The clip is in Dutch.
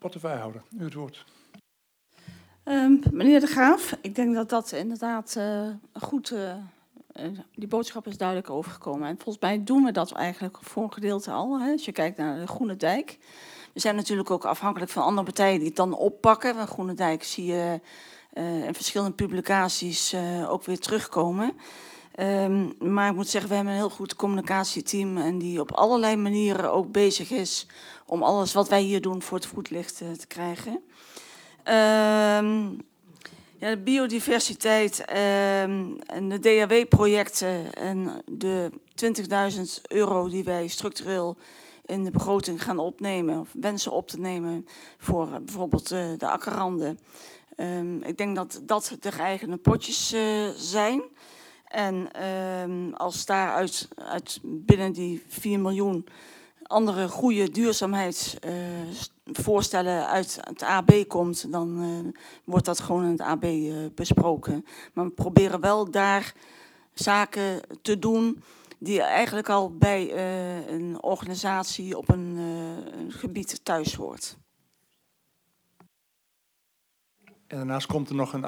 Portefeuillehouder, u het woord. Meneer De Graaf, ik denk dat dat inderdaad goed, die boodschap is duidelijk overgekomen. En volgens mij doen we dat eigenlijk voor een gedeelte al. Hè. Als je kijkt naar de Groene Dijk. We zijn natuurlijk ook afhankelijk van andere partijen die het dan oppakken. Want Groene Dijk zie je in verschillende publicaties ook weer terugkomen. Maar ik moet zeggen, we hebben een heel goed communicatieteam en die op allerlei manieren ook bezig is om alles wat wij hier doen voor het voetlicht te krijgen. Ja, de biodiversiteit en de DHW-projecten en de €20.000 die wij structureel in de begroting gaan opnemen, of wensen op te nemen voor bijvoorbeeld de akkerranden. Ik denk dat dat de geëigende potjes zijn. En als daaruit binnen die 4 miljoen andere goede duurzaamheidsvoorstellen uit het AB komt, dan wordt dat gewoon in het AB besproken. Maar we proberen wel daar zaken te doen die eigenlijk al bij een organisatie op een gebied thuis hoort. En daarnaast komt er nog een